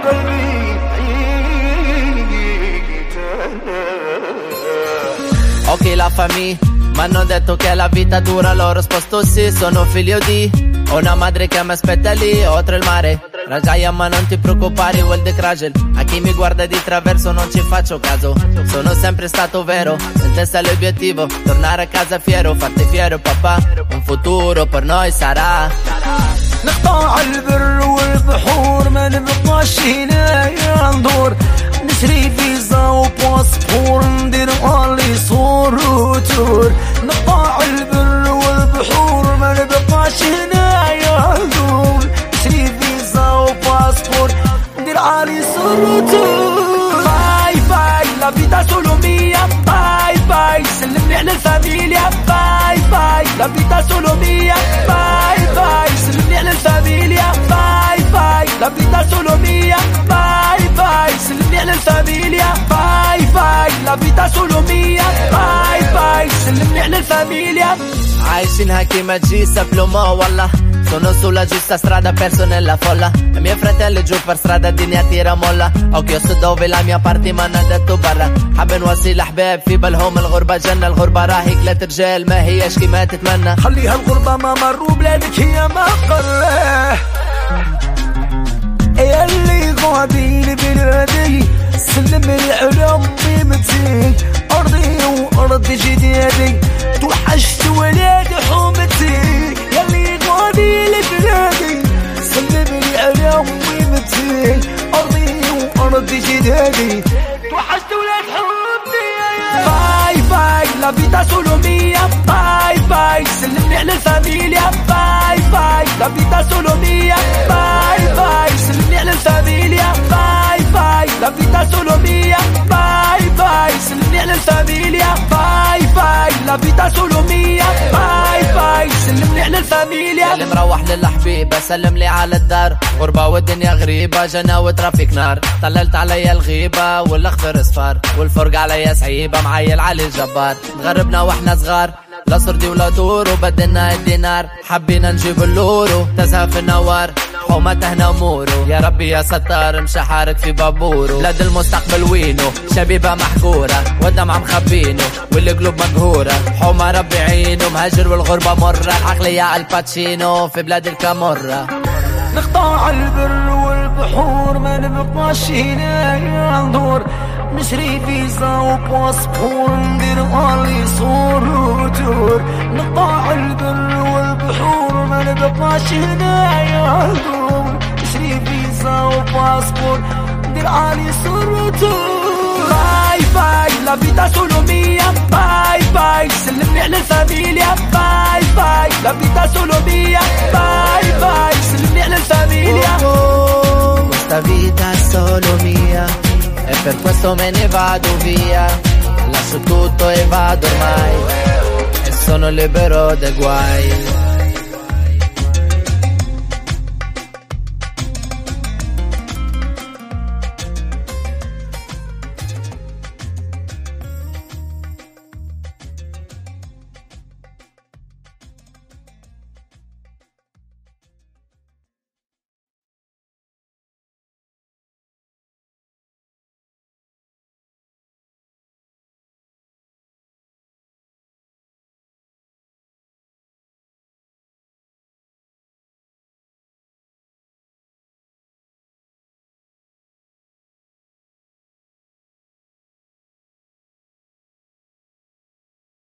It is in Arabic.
Ok, la famiglia m'hanno detto che la vita dura, l'ho risposto sì, sono figlio di una madre che mi aspetta lì, oltre il mare. Rajaia, ma non ti preoccupare, Walde Kragel. A chi mi guarda di traverso non ci faccio caso. Sono sempre stato vero, in testa l'obiettivo, tornare a casa fiero, farti fiero papà. Un futuro per noi sarà. نقطع البر والبحور ما نبقاش هنا ندور نشري فيزا وباسبور ندير اونلي صور وتور نقطع البر والبحور ما نبقاش هنا ندور نشري فيزا وباسبور ندير اونلي صور وتور باي باي لا فيتا سولو ميا باي باي سلمني على الفاميليا باي باي لا فيتا سولو ميا باي باي سلمني على الفاميليا باي باي لا فيتا سولو ميا باي باي سلمني على الفاميليا باي باي لا فيتا سولو ميا باي باي سلمني على الفاميليا عايشينها كيما تجي سبلوما والله sono sulla giusta strada perso nella folla e miei fratelli giù per strada الدنيا tira molla occhio su dove la mia parte ما انا detto برا حاب نوصي الاحباب في بالهم الغربة جنة الغربة راهي كلات رجال ما هياش كيما تتمنى خليها الغربة ما مروا بلادك هي ما قراه يا اللي غادي بلادي سلمني على امي متين ارضي وارض جدادي توحشت ولاد حومتي يا اللي غادي لبلادي سلمني على امي متين ارضي وارض جدادي توحشت ولاد حومتي باي باي لا فيتا سولو ميا باي باي سلمني على الفاميليا باي باي لا فيتا سولو ميا باي باي سلمني على الفاميليا باي باي لا فيتا سولو ميا باي باي سلمني على الفاميليا باي باي لا فيتا سولو ميا باي باي سلمني على الفاميليا اللي مروح للحبيب اسلم لي على الدار غربة والدنيا غريبة جنة وترافيك نار طللت عليا الغيبة والاخضر اصفار والفرق عليا صعيبة معايا العلي الجبار تغربنا واحنا صغار لا صردي ولا طور وبدلنا الدينار حبينا نجيب اللورو تزهى في النوار حومتهنا اموره يا ربي يا ستار مش حارك في بابورو بلاد المستقبل وينو شبيبة محقورة والدمعة مخبينه والقلوب مقهورة حومة ربي عينه مهاجر والغربة مرة العقلية الباتشينو في بلاد الكامورة نقطع البر والبحور ما نبقاش هنا ندور نشري فيزا وباسبور ندير اونلي صور وتور نقطع البر والبحور ما نبقاش هنا ندور نشري فيزا وباسبور ندير اونلي صور وتور باي باي لا فيتا سولو ميا باي باي سلمني على الفاميليا باي باي لا فيتا سولو ميا باي باي سلمني على الفاميليا questa vita è solo mia e per questo me ne vado via lascio tutto e vado ormai e sono libero dai guai